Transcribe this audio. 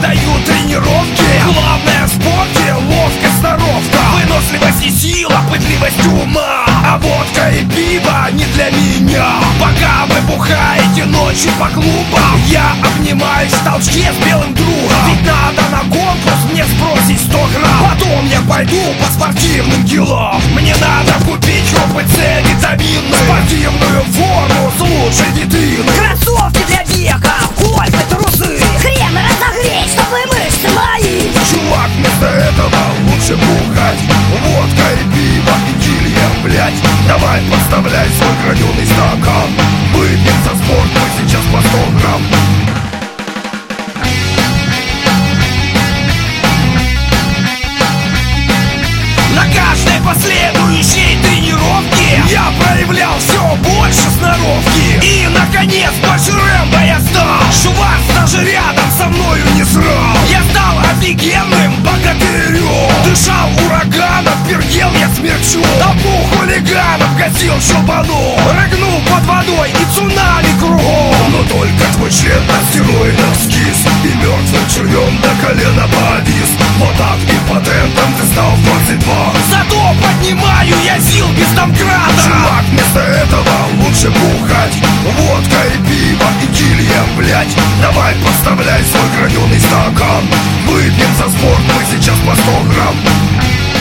даю тренировки. Главное в спорте ловкость, сноровка, выносливость и сила, пытливость ума. А водка и пиво не для меня. Пока вы бухаете ночью по клубам, я обнимаюсь в толчке с белым другом. Ведь надо на конкурс мне сбросить 100 грамм. Потом я пойду по спортивным делам. Мне надо купить КПЦ витаминную, спортивную форму с лучшей витриной, кроссовки для бега, кольца, трусы, хрен разогреть, чтобы мышцы мои. Чувак, вместо этого лучше бухать. Водка и пиво и килья, блять. Давай подставляй свой граненый стакан. Выпьем за спорт мы сейчас по 100 грамм. На каждой последующей тренировке я проявлял все больше сноровки. И наконец больше Рэмбо я стал. Шварц даже рядом со мною не срал. Я стал офигенным богатырем. Дышал ураганом, пердел я смерчу. Толпу хулиганов гасил шелбану. Рыгнул под водой и цунами кругом. Но только твой член на стероидах скис и мертвым червем до колена повис. Вот так импотентом ты стал в 22. Зато поднимаю я сил без домкрата. Чувак, вместо этого лучше бухать. Водка и пиво и килья, блять. Давай подставляй свой граненый стакан. Выпьем за спорт мы сейчас по 100 грамм.